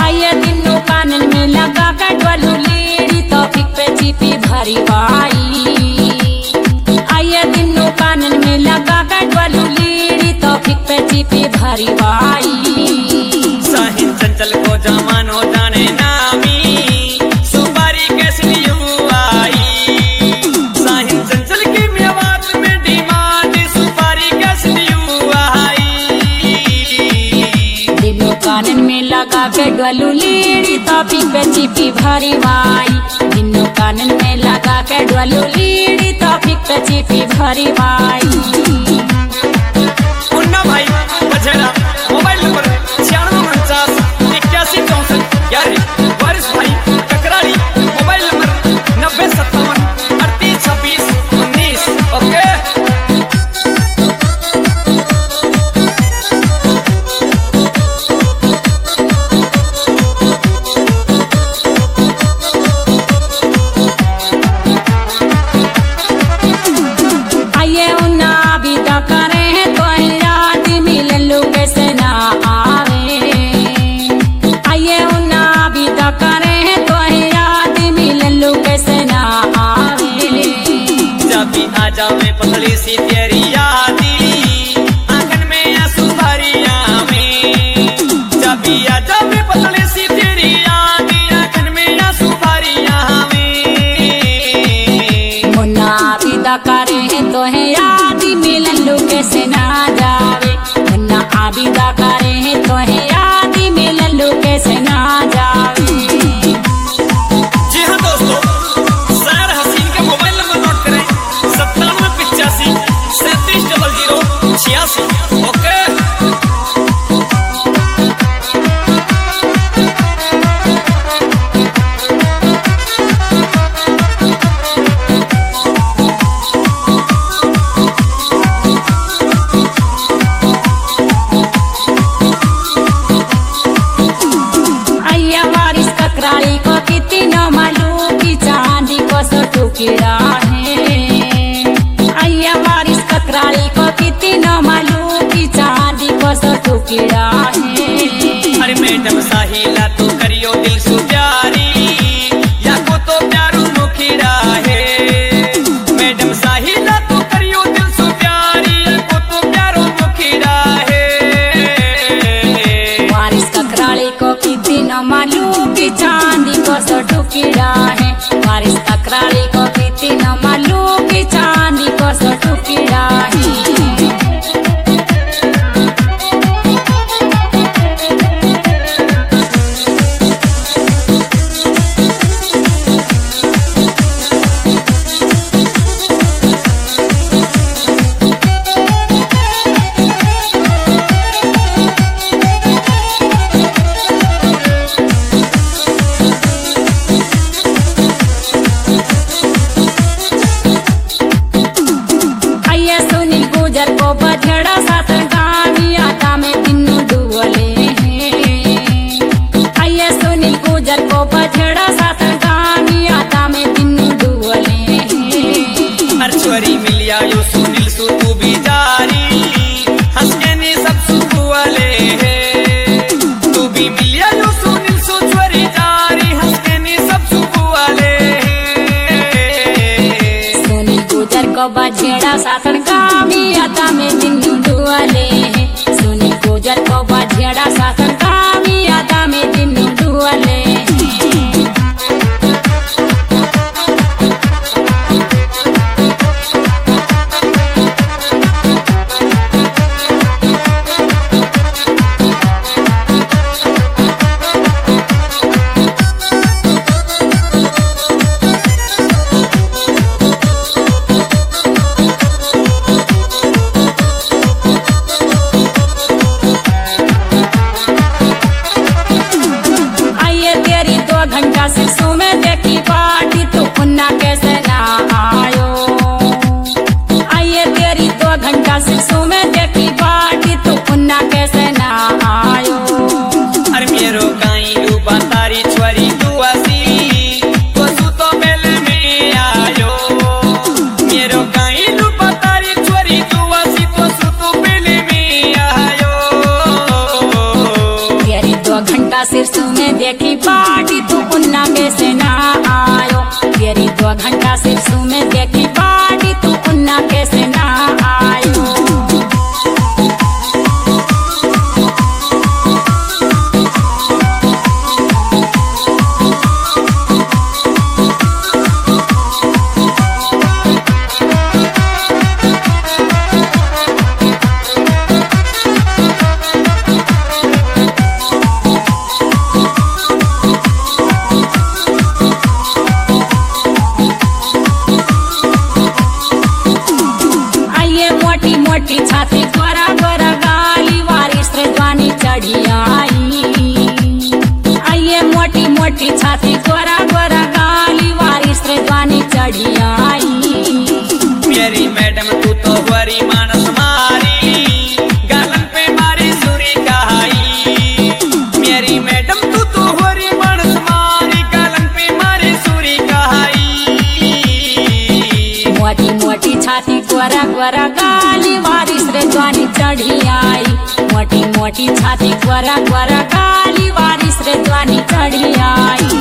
आइए दिनों कानन में लगा कर डोलू लीड़ी तौफीक पे चिपी भरी बाई। आइए दिनों कानन में लगा कर डोलू लीड़ी तौफीक पे चिपी भरी बाई। साहिल चंचल को जमानो जाने नामी सुपारी कैसे यूं आई। साहिल चंचल की मेवात में डिमांड सुपारी कैसे यूं आई। दिनों कानन में लगा के डोलू लीड़ी तौफीक पे चिपी भरी बाई। दिनों कानन में लगा के डोलू लीड़ी तौफीक पे चिपी भरी बाई। मुन्ना भाई बछेड़ा मोबाइल नंबर 9649816411। वारिस भाई टकराली मोबाइल नंबर 9057382619। ओके आइए उन्ना विदा करे तो याद मिललू कैसे ना आवे। आइए उन्ना विदा करे तो याद मिललू कैसे ना आवे। जब भी आ जावे पतली सी तेरी यादी आंगन में आंसू भरी आवे। जब भी आ जावे पतली सी तेरी यादी आंगन में आंसू भरी आवे। मुन्ना विदा करे तो याद मिललू कैसे ना जावे। मुन्ना विदा करे तो याद मिललू कैसे ना जावे। जी हाँ दोस्तों, सैर हसीन का मोबाइल नंबर नोट करें 9785 370086। ओके आइया वारिस ककराली को कितनी न मालूम की चांदी को सो टुकड़ा है। आइया वारिस ककराली को कितनी न मालूम की चांदी को सो टुकड़ा है। अरे मैडम साहिला तो करियो दिल सु प्यारी या को तो प्यारू मुखिरा है। मैडम साहिला तो करियो दिल सु प्यारी या को तो प्यारू मुखिरा है। वारिस ककराली को कितनी न मालूम की चांदी को सो टुकड़ा है। वारिस ककराली को कितनी न मालूम की चांदी को सो टुकड़ा है। आइए सुनील गुजर को बछड़ा साथ गामी आता में तीनों डुबले हैं। आइए सुनील गुजर को बछड़ा साथ गामी आता में तीनों डुबले हैं। अर्चवरी मिलिया यो सुनील सु तू भी जारी हंस के ने सब सुख वाले है। तू भी मिलिया यो सुनील सु चवरी जारी हंस के ने सब सुख वाले है। सुनील गुजर को बछड़ा साथ गामी आता में तीनों डुबले हैं। सुनील गुजर को बछड़ा साथ गामी आता में तीनों डुबले हैं। सिरसों में देखी पार्टी तू उन्ना कैसे ना आयो। तेरी 2 घंटा शिवसू में देखी पार्टी तू उन्ना कैसे ना आयो। मोटी छाती गोरा गोरा गाली वारिस रजवानी चढ़ी आई। आइए मोटी मोटी छाती गोरा गोरा गाली वारिस रजवानी चढ़ी आई। मेरी मैडम तू तो बड़ी मानस मारी, गालन पे मारी सुरी कहाई। मेरी मैडम तू तो बड़ी मानस मारी, गालन पे मारी सुरी कहाई। मोटी मोटी छाती गोरा गोरा गाली वारिस रजवानी चढ़ी आई। मोटी मोटी छाती गोरा गोरा गाली वारिस रजवानी चढ़ी आई।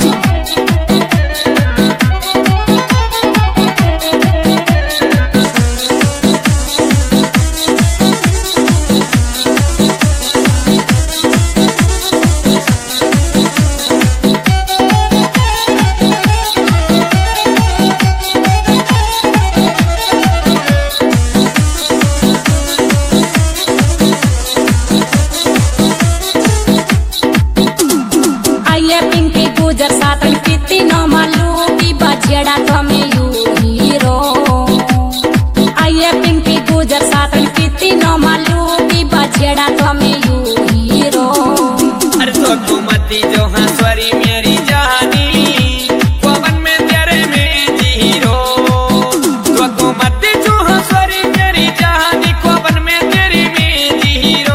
गुजर सातन कितनी न मालूम की बजेड़ा तो में यू हीरो। आइए पिंकी गुजर सातन कितनी न मालूम की बजेड़ा तो में यू हीरो। अरे तो तू मती जो हंसवरी मेरी जानी, पवन में तेरे में जीरो। तो मती जो हंसवरी मेरी जानी, पवन में तेरे में जीरो।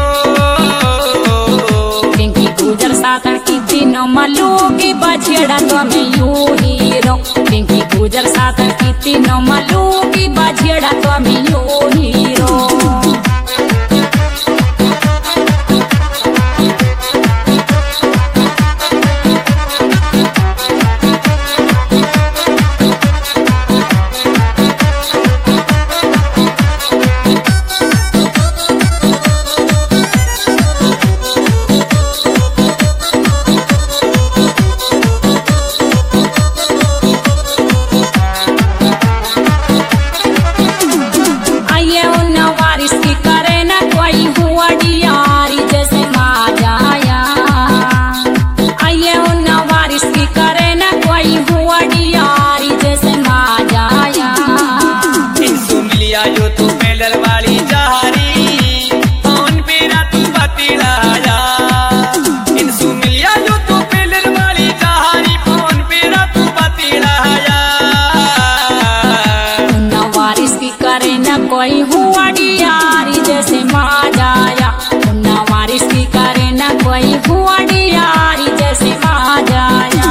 पिंकी गुजर सातन कितनी न मालूम की बजेड़ा तो में यू हीरो। पिंकी गुजर सातन कितनी न मालूम की बजेड़ा तो में यू हीरो। यो तू पेलर वाली जहारी, फोन पे ना तू बतिलाया। इनसु मिलिया यो तू पेलर वाली जहारी, फोन पे ना तू बतिलाया। वारिस की करे न कोई हुआ डियारी जैसे माँ जाया। उन्ना वारिस की करे न कोई हुआ डियारी जैसे माँ जाया।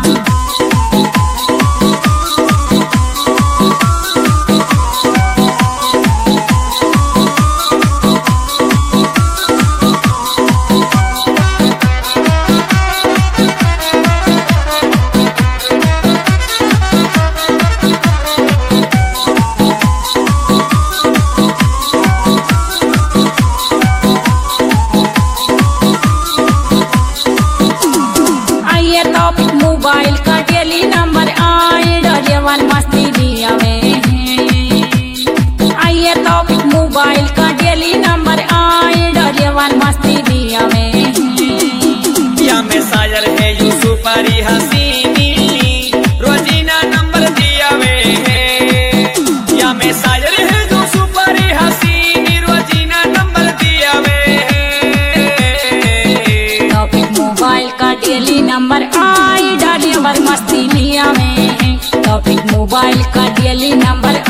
मोबाइल का डेली नंबर आए डरेवन मस्ती दिया में। आइए टॉपिक मोबाइल का डेली नंबर आए डरेवन मस्ती दिया में। या में सायर है यू सुपारी हसीनी, रोजीना नंबर दिया वे है। या में सायर है यू सुपारी हसीनी, रोजीना नंबर दिया वे है। टॉपिक मोबाइल का डेली नंबर आए डरेवन मस्ती लिया में। टॉपिक मोबाइल का डेली नंबर